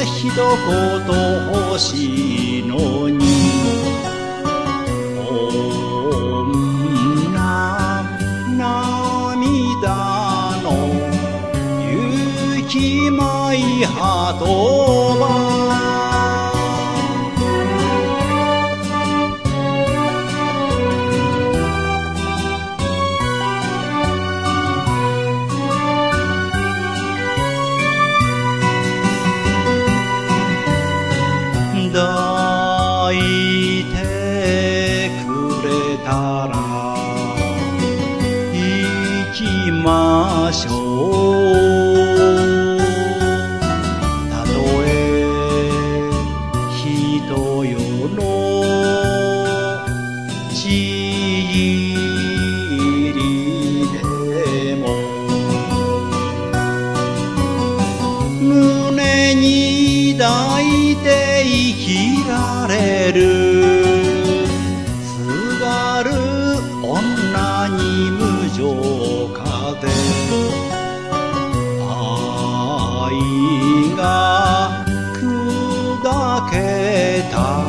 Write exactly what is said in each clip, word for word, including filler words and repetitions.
一言欲しいのに女涙の雪舞鳩場抱いてくれたら行きましょうたとえ人よのちぎりでも胸に抱いて生きられるすがる女に無情風愛が砕けた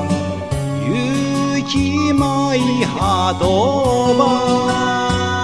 雪舞鳩場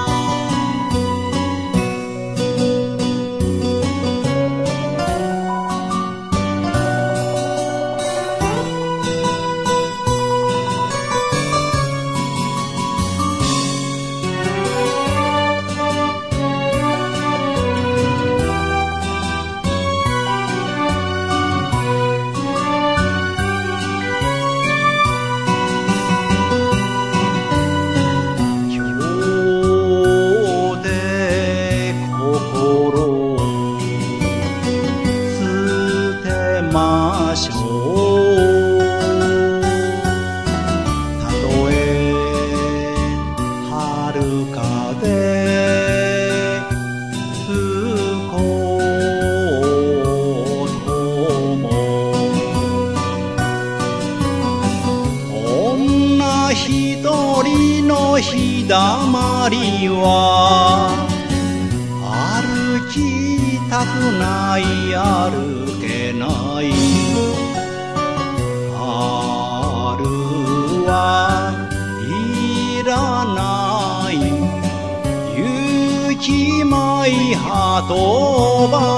ましょうたとえ春風吹こうとも女一人の日だまりは歩きたくない歩けない春はいらない雪舞鳩場